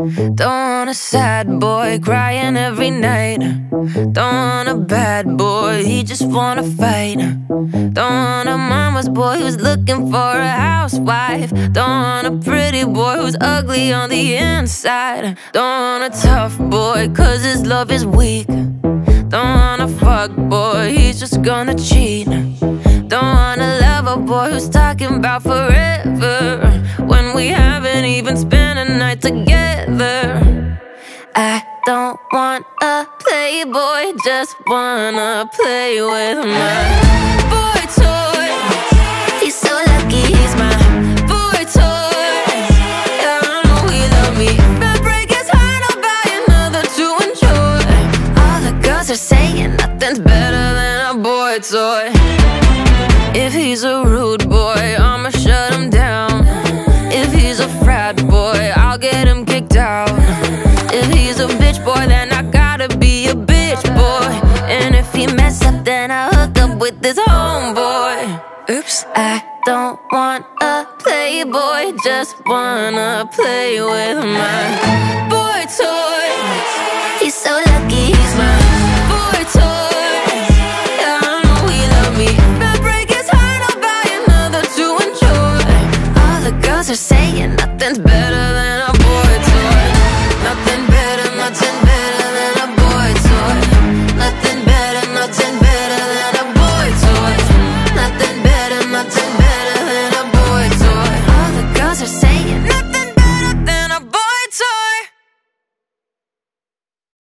Don't want a sad boy crying every night. Don't want a bad boy, he just wanna fight. Don't want a mama's boy who's looking for a housewife. Don't want a pretty boy who's ugly on the inside. Don't want a tough boy cause his love is weak. Don't want a fuck boy, he's just gonna cheat. Don't want a lover boy who's talking about forever when we haven't even spent a night together. I don't want a playboy, just wanna play with my boy toy. He's so lucky, he's my boy toy. Yeah, I know he love me. If I break his heart, I'll buy another to enjoy. All the girls are saying nothing's better than a boy toy. If he's a rude boy, I'ma shut him down. If he's a frat boy, I'll get him kicked out. If he's a bitch boy, then I gotta be a bitch boy. And if he mess up, then I hook up with his homeboy. Oops, I don't want a playboy, just wanna play with my boy toy.